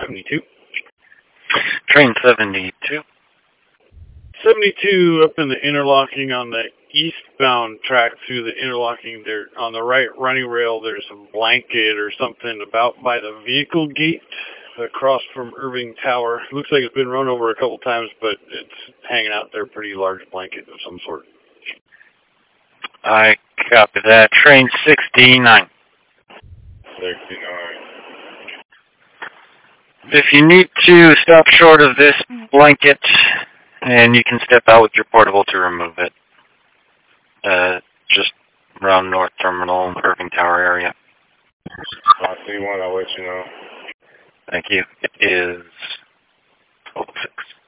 72. Train 72. 72 up in the interlocking on the eastbound track through the interlocking. There on the right running rail, there's a blanket or something about by the vehicle gate across from Irving Tower. Looks like it's been run over a couple times, but it's hanging out there, pretty large blanket of some sort. I copy that. Train 69. 69. If you need to stop short of this blanket, and you can step out with your portable to remove it. Just around North Terminal, Irving Tower area. I see one, I'll let you know. Thank you. It is 12:06.